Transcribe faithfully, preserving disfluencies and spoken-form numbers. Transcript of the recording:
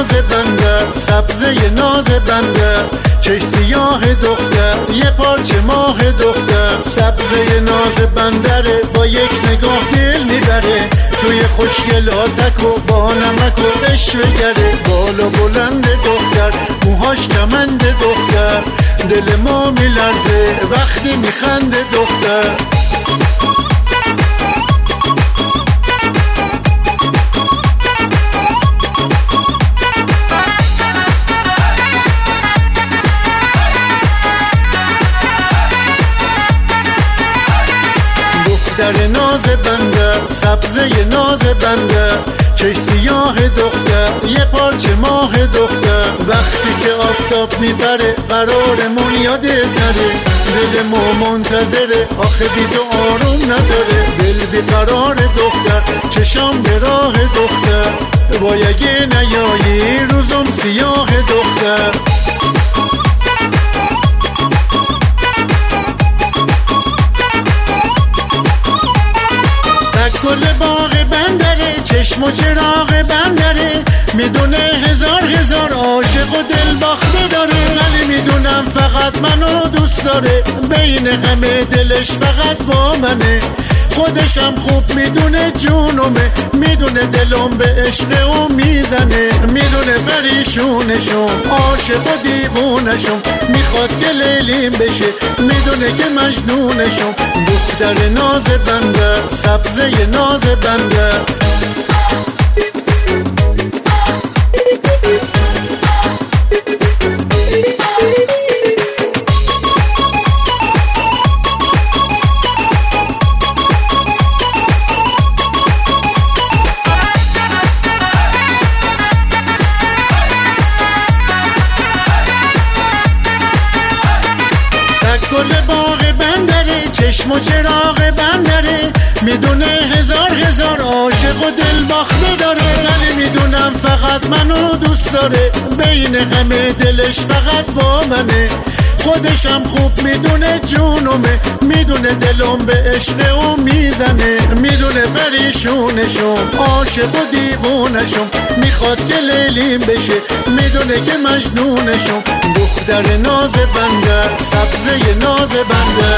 ناز بنده، سبزه ناز بنده، چش سیاه دختر، یه پارچه ماه دختر. سبزه ناز بندره، با یک نگاه دل میبره، توی خوشگلاتک و با نمک و بشوگره. بالا بلند دختر، موهاش کمند دختر، دل ما میلرزه وقتی میخنده دختر. دختر ناز بنده، سبزه ناز بنده، چش سیاه دختر، یه پارچه ماه دختر. وقتی که آفتاب میبره قرارمون یادت نره، دل ما منتظره آخه بی تو آروم نداره. دل بیقرار دختر، چشام به راه دختر، وای اگه نیایی روزم سیاه دختر. گل باغ بندره، چشم و چراغ بندره، میدونه هزار هزار عاشق و دل باخته داره. ولی میدونم فقط منو دوست داره، بین همه دلش فقط با منه. خودشم خوب میدونه جونمه، میدونه دلم به عشق او میزنه. میدونه پریشونشم، عاشق و دیوونشم، میخواد که لیلیم بشه، میدونه که مجنونشم. دختر ناز بنده، سبزه ناز بنده. گل باغ بندره، چشم و چراغ بندره، میدونه هزار هزار عاشق و دل باخته داره. ولی میدونم فقط منو دوست داره، بین همه دلش فقط با منه. خودشم خوب میدونه جونمه، میدونه دلم به عشق او میزنه. میدونه پریشونشم، عاشق و دیوونشم، میخواد که لیلیم بشه، میدونه که مجنونشم. دختر ناز بنده، سبزه ناز بنده.